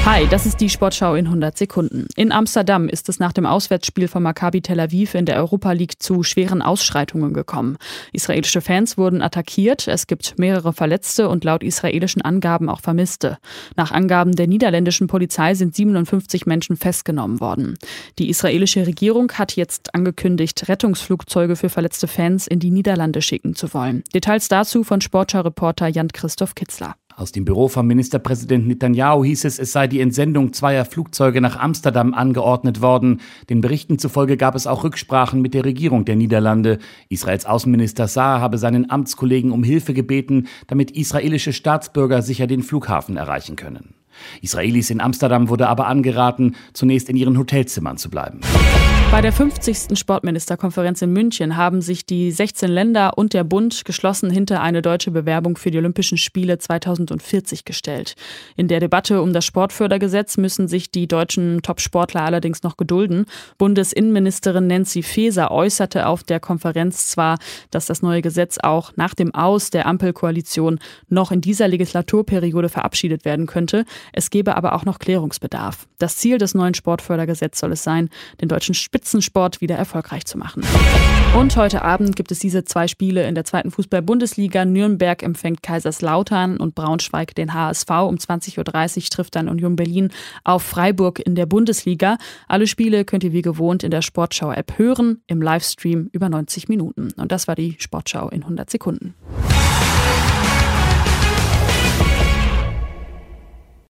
Hi, das ist die Sportschau in 100 Sekunden. In Amsterdam ist es nach dem Auswärtsspiel von Maccabi Tel Aviv in der Europa League zu schweren Ausschreitungen gekommen. Israelische Fans wurden attackiert, es gibt mehrere Verletzte und laut israelischen Angaben auch Vermisste. Nach Angaben der niederländischen Polizei sind 57 Menschen festgenommen worden. Die israelische Regierung hat jetzt angekündigt, Rettungsflugzeuge für verletzte Fans in die Niederlande schicken zu wollen. Details dazu von Sportschau-Reporter Jan-Christoph Kitzler. Aus dem Büro von Ministerpräsident Netanyahu hieß es sei die Entsendung zweier Flugzeuge nach Amsterdam angeordnet worden. Den Berichten zufolge gab es auch Rücksprachen mit der Regierung der Niederlande. Israels Außenminister Saar habe seinen Amtskollegen um Hilfe gebeten, damit israelische Staatsbürger sicher den Flughafen erreichen können. Israelis in Amsterdam wurde aber angeraten, zunächst in ihren Hotelzimmern zu bleiben. Bei der 50. Sportministerkonferenz in München haben sich die 16 Länder und der Bund geschlossen hinter eine deutsche Bewerbung für die Olympischen Spiele 2040 gestellt. In der Debatte um das Sportfördergesetz müssen sich die deutschen Top-Sportler allerdings noch gedulden. Bundesinnenministerin Nancy Faeser äußerte auf der Konferenz zwar, dass das neue Gesetz auch nach dem Aus der Ampelkoalition noch in dieser Legislaturperiode verabschiedet werden könnte. Es gebe aber auch noch Klärungsbedarf. Das Ziel des neuen Sportfördergesetzes soll es sein, den deutschen Spitzensport wieder erfolgreich zu machen. Und heute Abend gibt es diese zwei Spiele in der zweiten Fußball-Bundesliga. Nürnberg empfängt Kaiserslautern und Braunschweig den HSV. Um 20.30 Uhr trifft dann Union Berlin auf Freiburg in der Bundesliga. Alle Spiele könnt ihr wie gewohnt in der Sportschau-App hören, im Livestream über 90 Minuten. Und das war die Sportschau in 100 Sekunden.